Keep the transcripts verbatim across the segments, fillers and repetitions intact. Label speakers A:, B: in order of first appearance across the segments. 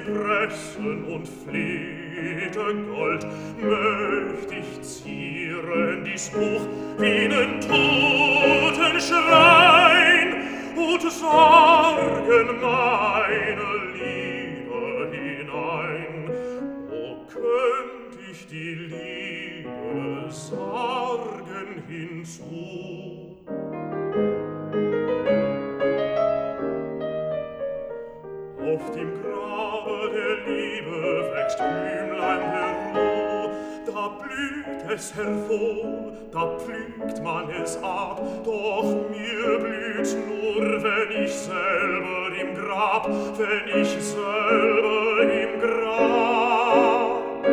A: Zypressen und Flieder Gold, möcht ich zieren dies Buch wie nen Totenschrein und sagen meine Liebe hinein. O könnt ich die Liebe sagen hinzu. Auf dem Grabe der Liebe wächst Blümlein heroh, da blüht es hervor, da pflügt man es ab, doch mir blüht's nur, wenn ich selber im Grab, wenn ich selber im Grab.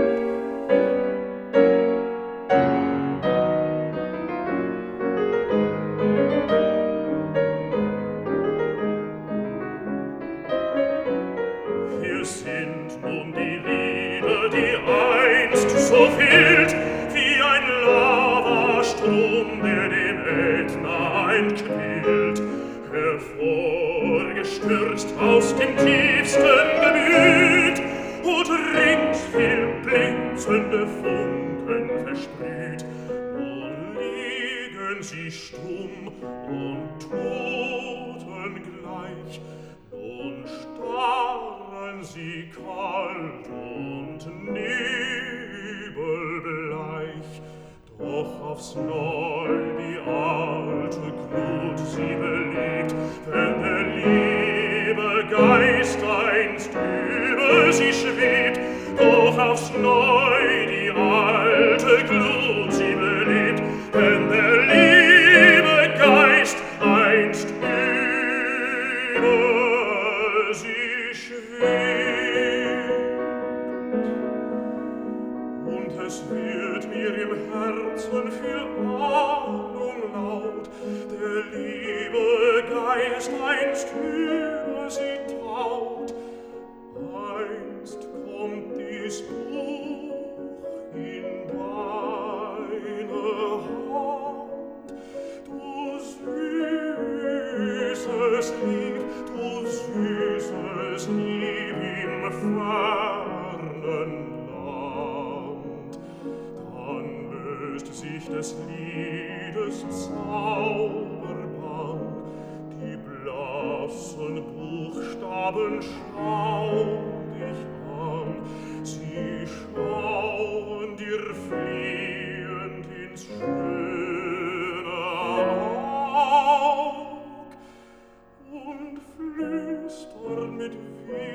A: Sind nun die Lieder, die einst so wild wie ein Lavastrom, der dem Ätna entquillt, hervorgestürzt aus dem tiefsten Gemüt und rings viel blitzende Funken versprüht. Nun liegen sie stumm und totengleich, nun starren sie kalt und nebelbleich, doch aufs Neu die alte Glut sie belebt, wenn der liebe Geist einst über sie schwebt, doch aufs Neu die alte Glut sie belebt, wenn der liebe Geist einst über sie schwebt. Und es wird mir im Herzen viel Ahnung laut, der liebe Geist einst über sie taut. Einst kommt dies Buch in deine Hand, du süßes Lied, du süßes Lieb im fernen Land. Dann löst sich des Liedes Zauberbann, die blassen Buchstaben schauen dich an, sie schauen dir fliehend ins schöne Aug und flüstern mit